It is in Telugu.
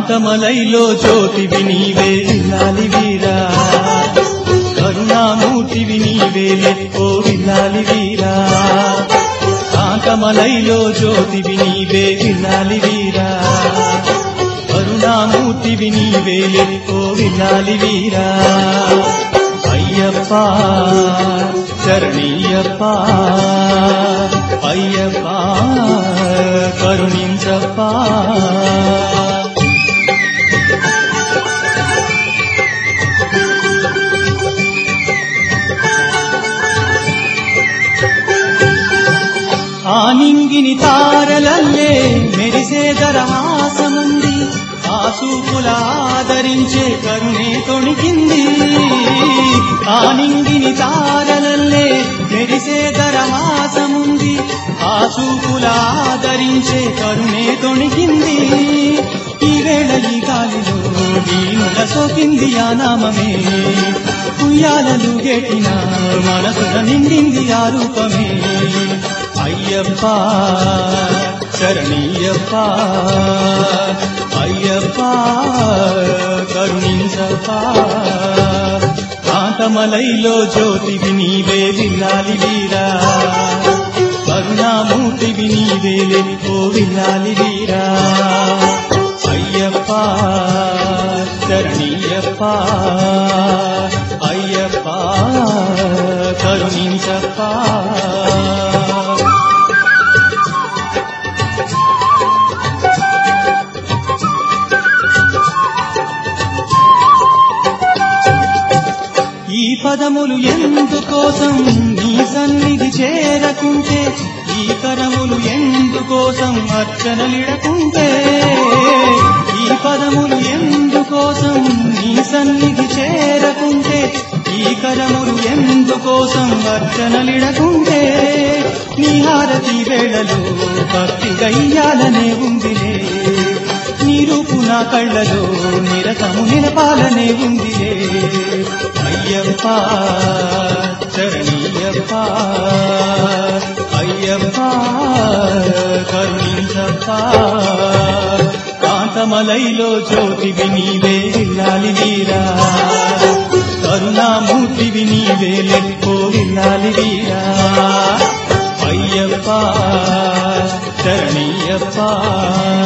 కాంతమలైలో జ్యోతివి నీవే విల్లాలి వీరా, కరుణామూర్తివి నీవేలే ఓ విల్లాలి వీరా. కాంతమలైలో జ్యోతివి నీవే విల్లాలి వీరా, కరుణామూర్తివి నీవేలే ఓ విల్లాలి వీరా. అయ్యప్ప శరణీయప్ప, అయ్యప్ప కరుణించప్ప. ఆనింగిని తారలల్లే మెరిసే దరహాసముంది, ఆ చూపుల ఆదరించే కరుణే తొణికింది. ఆనింగిని తారలల్లే మెరిసే దరహాసముంది, ఆ చూపుల ఆదరించే కరుణే తొణికింది. ఈ వేళ ఈ గాలిలో దీనుల సోకింది ఆ నామమే, ఉయ్యాలలు గెట్టిన మనసున నిండింది ఆ రూపమే. అయ్యప్ప శరణీయప్ప, అయ్యప్ప కరుణించప్ప. కాంతమలైలో జ్యోతివి నీవే విల్లాలి వీరా, కరుణామూర్తివి నీవేలే ఓ విల్లాలి వీరా. అయ్యప్ప శరణీయప్ప, అయ్యప్ప కరుణించప్ప. ఈ పదములు ఎందుకోసం నీ సన్నిధి చేరకుంటే, ఈ కరములు ఎందుకోసం అర్చనలిడకుంటే. ఈ పదములు ఎందుకోసం నీ సన్నిధి చేరకుంటే, ఈ కరములు ఎందుకోసం అర్చనలిడకుంటే. నీ హారతి వేళలో భక్తి గయ్యాలనే ఉందిలే, నీ రూపు నా కళ్ళలో నిరతము నిలపాలనే ఉందిలే. అయ్యప్ప శరణీయప్ప, అయ్యప్ప కరుణించప్ప. కాంతమలైలో జ్యోతివి నీవే విల్లాలి వీరా, కరుణామూర్తివి నీవేలే ఓ విల్లాలి వీరా. అయ్యప్ప శరణీయప్ప.